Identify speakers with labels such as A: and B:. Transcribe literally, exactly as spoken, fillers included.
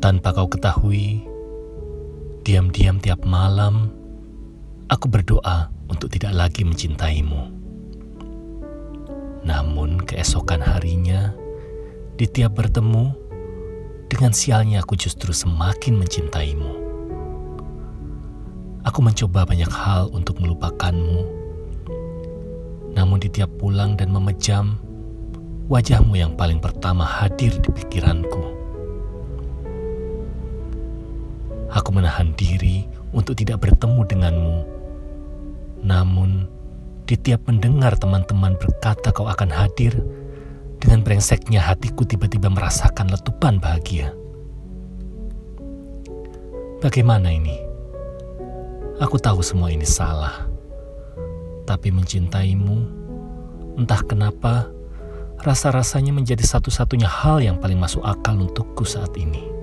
A: Tanpa kau ketahui, diam-diam tiap malam, aku berdoa untuk tidak lagi mencintaimu. Namun keesokan harinya, di tiap bertemu, dengan sialnya aku justru semakin mencintaimu. Aku mencoba banyak hal untuk melupakanmu, namun di tiap pulang dan memejam, wajahmu yang paling pertama hadir di pikiranku. Aku menahan diri untuk tidak bertemu denganmu. Namun, di tiap mendengar teman-teman berkata kau akan hadir, dengan brengseknya hatiku tiba-tiba merasakan letupan bahagia. Bagaimana ini? Aku tahu semua ini salah. Tapi mencintaimu, entah kenapa, rasa-rasanya menjadi satu-satunya hal yang paling masuk akal untukku saat ini.